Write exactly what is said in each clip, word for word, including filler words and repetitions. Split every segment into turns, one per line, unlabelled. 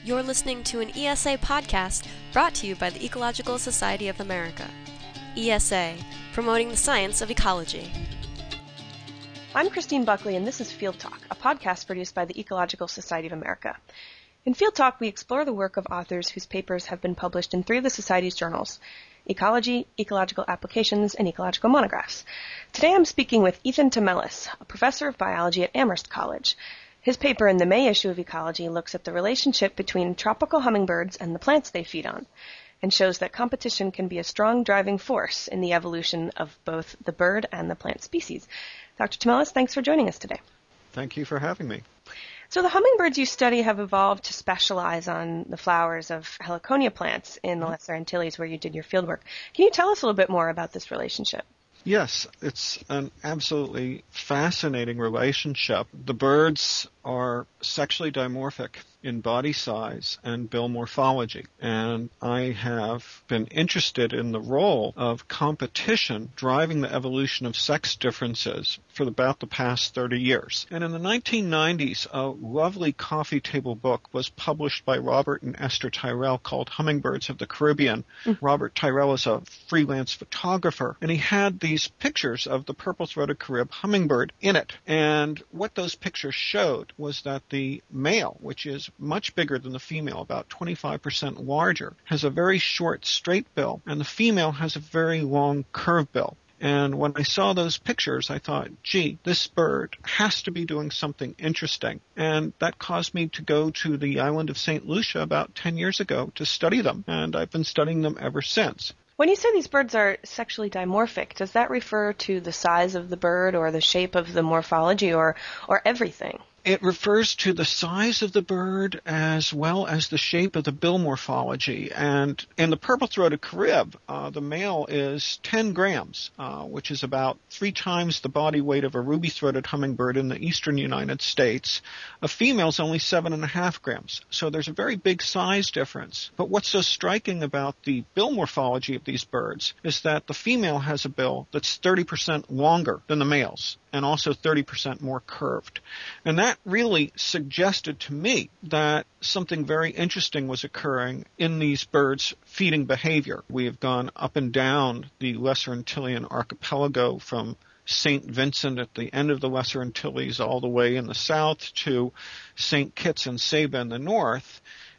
You're listening to an E S A podcast brought to you by the Ecological Society of America. E S A, promoting the science of ecology.
I'm Christine Buckley, and this is Field Talk, a podcast produced by the Ecological Society of America. In Field Talk, we explore the work of authors whose papers have been published in three of the Society's journals: Ecology, Ecological Applications, and Ecological Monographs. Today I'm speaking with Ethan Temelis, a professor of biology at Amherst College. His paper in the May issue of Ecology looks at the relationship between tropical hummingbirds and the plants they feed on, and shows that competition can be a strong driving force in the evolution of both the bird and the plant species. Doctor Temelis, thanks for joining us today.
Thank you for having me.
So the hummingbirds you study have evolved to specialize on the flowers of heliconia plants in the Lesser Antilles where you did your fieldwork. Can you tell us a little bit more about this relationship?
Yes, it's an absolutely fascinating relationship. The birds are sexually dimorphic in body size and bill morphology, and I have been interested in the role of competition driving the evolution of sex differences for about the past thirty years. And in the nineteen nineties, a lovely coffee table book was published by Robert and Esther Tyrrell called Hummingbirds of the Caribbean. Mm-hmm. Robert Tyrrell is a freelance photographer, and he had these pictures of the purple-throated Carib hummingbird in it. And what those pictures showed was that the male, which is much bigger than the female, about twenty-five percent larger, has a very short straight bill, and the female has a very long curved bill. And when I saw those pictures, I thought, gee, this bird has to be doing something interesting. And that caused me to go to the island of Saint Lucia about ten years ago to study them, and I've been studying them ever since.
When you say these birds are sexually dimorphic, does that refer to the size of the bird or the shape of the morphology or, or everything?
It refers to the size of the bird as well as the shape of the bill morphology. And in the purple-throated Carib, uh, the male is ten grams, uh, which is about three times the body weight of a ruby-throated hummingbird in the eastern United States. A female is only seven and a half grams. So there's a very big size difference. But what's so striking about the bill morphology of these birds is that the female has a bill that's thirty percent longer than the male's, and also thirty percent more curved. And that really suggested to me that something very interesting was occurring in these birds' feeding behavior. We have gone up and down the Lesser Antillean archipelago from Saint Vincent at the end of the Lesser Antilles all the way in the south to Saint Kitts and Saba in the north.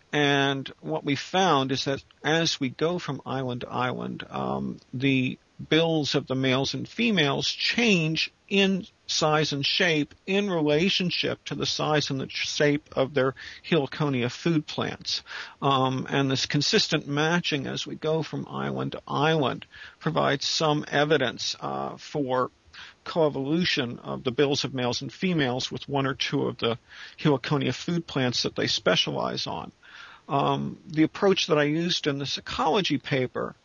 And what we found is that as we go from island to island, um, the bills of the males and females change in size and shape in relationship to the size and the shape of their heliconia food plants. Um, and this consistent matching as we go from island to island provides some evidence uh, for coevolution of the bills of males and females with one or two of the heliconia food plants that they specialize on. Um, the approach that I used in this ecology paper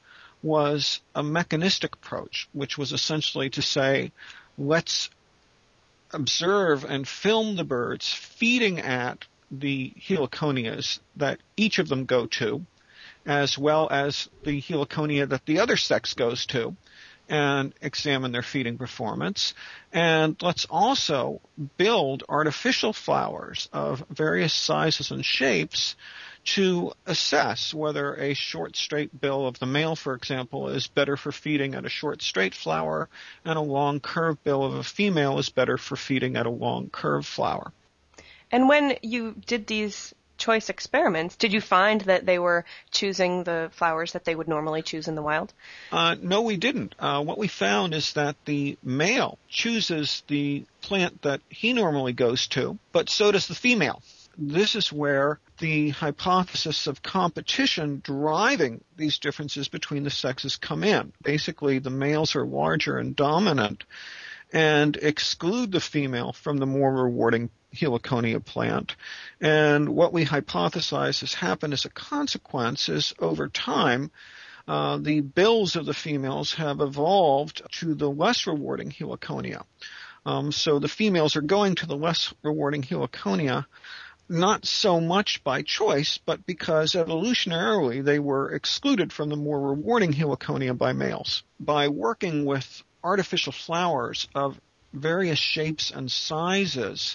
was a mechanistic approach, which was essentially to say, let's observe and film the birds feeding at the heliconias that each of them go to, as well as the heliconia that the other sex goes to, and examine their feeding performance. And let's also build artificial flowers of various sizes and shapes to assess whether a short straight bill of the male, for example, is better for feeding at a short straight flower, and a long curved bill of a female is better for feeding at a long curved flower.
And when you did these choice experiments, did you find that they were choosing the flowers that they would normally choose in the wild?
Uh, no, we didn't. Uh, what we found is that the male chooses the plant that he normally goes to, but so does the female. This is where the hypothesis of competition driving these differences between the sexes come in. Basically, the males are larger and dominant and exclude the female from the more rewarding heliconia plant. And what we hypothesize has happened as a consequence is over time, uh, the bills of the females have evolved to the less rewarding heliconia. Um, so the females are going to the less rewarding heliconia, not so much by choice, but because evolutionarily they were excluded from the more rewarding heliconia by males. By working with artificial flowers of various shapes and sizes,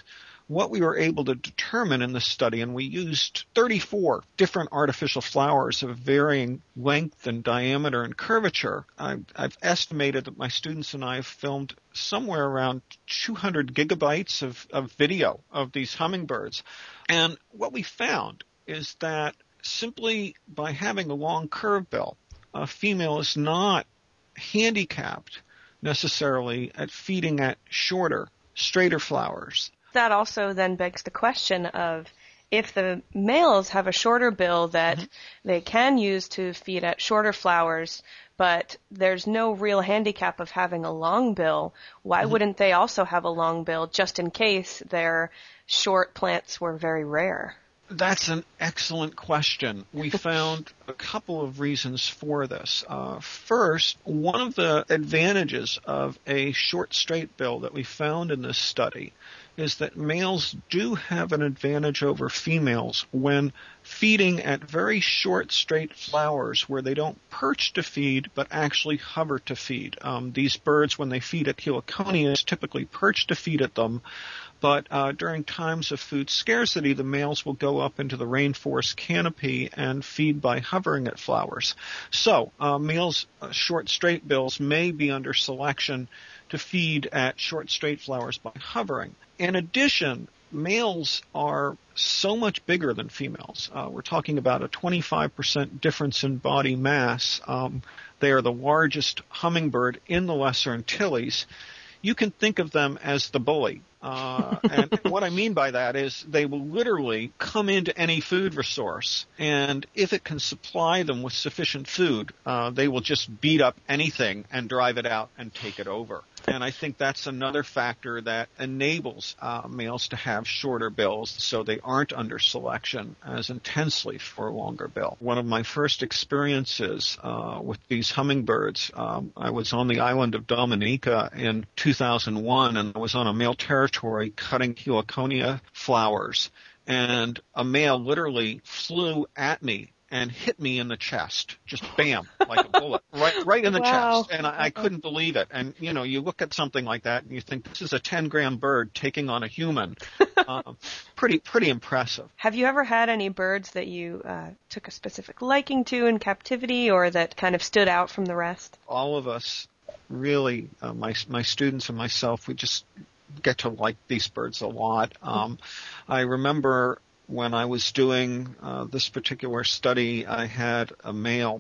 what we were able to determine in this study, and we used thirty-four different artificial flowers of varying length and diameter and curvature. I've, I've estimated that my students and I have filmed somewhere around two hundred gigabytes of, of video of these hummingbirds. And what we found is that simply by having a long curved bill, a female is not handicapped necessarily at feeding at shorter, straighter flowers.
That also then begs the question of if the males have a shorter bill that mm-hmm. they can use to feed at shorter flowers, but there's no real handicap of having a long bill, why mm-hmm. wouldn't they also have a long bill just in case their short plants were very rare?
That's an excellent question. We found a couple of reasons for this. Uh, first, one of the advantages of a short straight bill that we found in this study is that males do have an advantage over females when feeding at very short straight flowers where they don't perch to feed but actually hover to feed. Um, these birds, when they feed at heliconias, typically perch to feed at them. But uh, during times of food scarcity, the males will go up into the rainforest canopy and feed by hovering at flowers. So uh, males' uh, short straight bills may be under selection to feed at short straight flowers by hovering. In addition, males are so much bigger than females. Uh, we're talking about a twenty-five percent difference in body mass. Um, they are the largest hummingbird in the Lesser Antilles. You can think of them as the bully. Uh, and what I mean by that is they will literally come into any food resource, and if it can supply them with sufficient food, uh, they will just beat up anything and drive it out and take it over. And I think that's another factor that enables uh, males to have shorter bills so they aren't under selection as intensely for a longer bill. One of my first experiences uh, with these hummingbirds, um, I was on the island of Dominica in two thousand one, and I was on a male territory cutting heliconia flowers, and a male literally flew at me and hit me in the chest, just bam, like a bullet, right, right in the
wow.
chest, and I, I couldn't believe it. And you know, you look at something like that and you think this is a ten-gram bird taking on a human. uh, pretty, pretty impressive.
Have you ever had any birds that you uh, took a specific liking to in captivity, or that kind of stood out from the rest?
All of us, really, uh, my my students and myself, we just get to like these birds a lot. Um, I remember when I was doing uh, this particular study, I had a male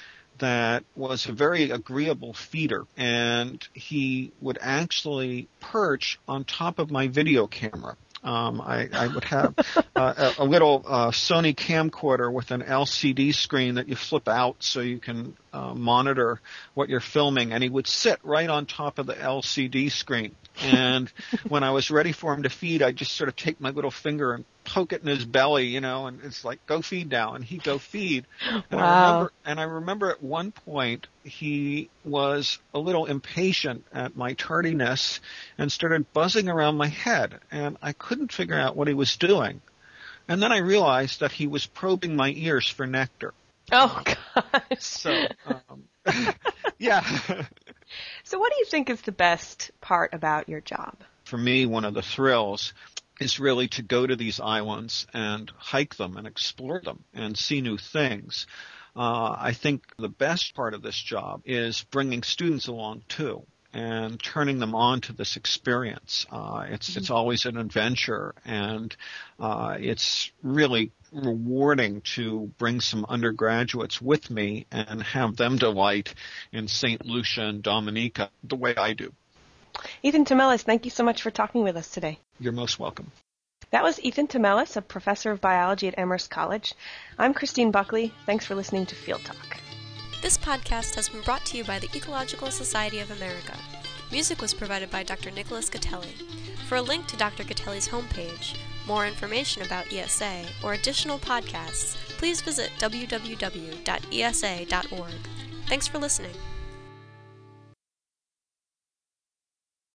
that was a very agreeable feeder, and he would actually perch on top of my video camera. Um, I, I would have uh, a, a little uh, Sony camcorder with an L C D screen that you flip out so you can uh, monitor what you're filming, and he would sit right on top of the L C D screen. And when I was ready for him to feed, I'd just sort of take my little finger and poke it in his belly, you know, and it's like, go feed now, and he'd go feed. And
wow.
I remember, and I remember at one point he was a little impatient at my tardiness and started buzzing around my head, and I couldn't figure out what he was doing. And then I realized that he was probing my ears for nectar.
Oh, gosh.
So, um, yeah.
So what do you think is the best part about your job?
For me, one of the thrills is really to go to these islands and hike them and explore them and see new things. Uh, I think the best part of this job is bringing students along too and turning them on to this experience. Uh, it's mm-hmm. it's always an adventure, and uh, it's really rewarding to bring some undergraduates with me and have them delight in Saint Lucia and Dominica the way I do.
Ethan Temelis, thank you so much for talking with us today.
You're most welcome.
That was Ethan Temelis, a professor of biology at Amherst College. I'm Christine Buckley. Thanks for listening to Field Talk.
This podcast has been brought to you by the Ecological Society of America. Music was provided by Doctor Nicholas Catelli. For a link to Doctor Catelli's homepage, more information about E S A, or additional podcasts, please visit w w w dot e s a dot org. Thanks for listening.